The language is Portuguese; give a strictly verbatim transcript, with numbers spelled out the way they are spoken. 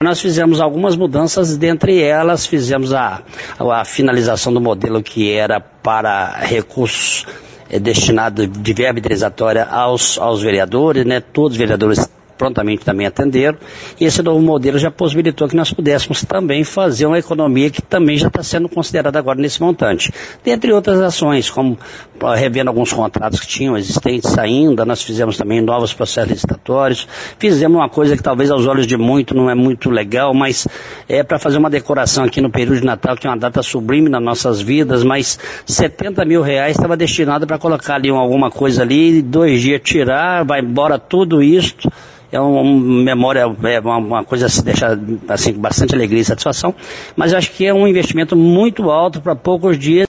Nós fizemos algumas mudanças, dentre elas fizemos a, a finalização do modelo que era para recursos é, destinados de verba indenizatória aos, aos vereadores, né? Todos os vereadores prontamente também atenderam, e esse novo modelo já possibilitou que nós pudéssemos também fazer uma economia que também já está sendo considerada agora nesse montante. Dentre outras ações, como revendo alguns contratos que tinham existentes ainda, nós fizemos também novos processos licitatórios, fizemos uma coisa que talvez aos olhos de muito não é muito legal, mas é para fazer uma decoração aqui no período de Natal, que é uma data sublime nas nossas vidas, mas setenta mil reais estava destinado para colocar ali alguma coisa ali, dois dias tirar, vai embora tudo isso. É uma, uma memória, é uma, uma coisa que se deixa assim, com bastante alegria e satisfação, mas eu acho que é um investimento muito alto para poucos dias.